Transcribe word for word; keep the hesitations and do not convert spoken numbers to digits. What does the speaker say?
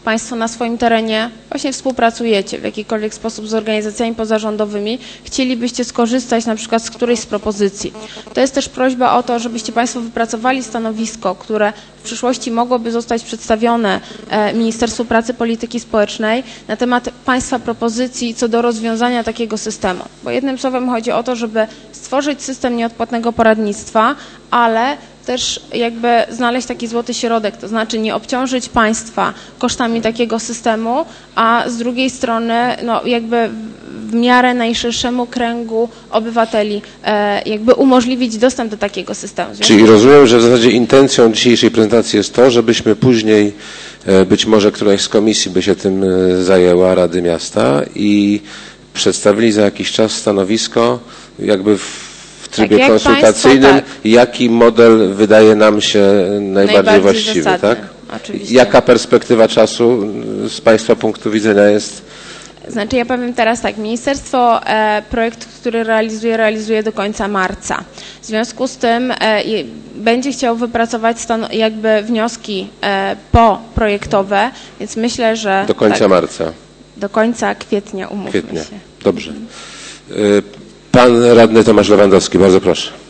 Państwo na swoim terenie właśnie współpracujecie w jakikolwiek sposób z organizacjami pozarządowymi, chcielibyście skorzystać na przykład z którejś z propozycji. To jest też prośba o to, żebyście Państwo wypracowali stanowisko, które w przyszłości mogłoby zostać przedstawione Ministerstwu Pracy i Polityki Społecznej na temat Państwa propozycji co do rozwiązania takiego systemu. Bo jednym słowem chodzi o to, żeby stworzyć system nieodpłatnego poradnictwa, ale też jakby znaleźć taki złoty środek, to znaczy nie obciążyć państwa kosztami takiego systemu, a z drugiej strony no jakby w miarę najszerszemu kręgu obywateli e, jakby umożliwić dostęp do takiego systemu. Czyli rozumiem, że w zasadzie intencją dzisiejszej prezentacji jest to, żebyśmy później, e, być może któraś z komisji by się tym e, zajęła, Rady Miasta, i przedstawili za jakiś czas stanowisko jakby w w trybie tak, konsultacyjnym, państwo, tak. jaki model wydaje nam się najbardziej, najbardziej właściwy, zasadny, tak? Oczywiście. Jaka perspektywa czasu z Państwa punktu widzenia jest? Znaczy ja powiem teraz tak, ministerstwo e, projekt, który realizuje, realizuje do końca marca. W związku z tym e, będzie chciał wypracować stan, jakby wnioski e, poprojektowe, więc myślę, że... Do końca tak, marca. Do końca kwietnia, umówmy kwietnia. się. Dobrze. Pan radny Tomasz Lewandowski, bardzo proszę.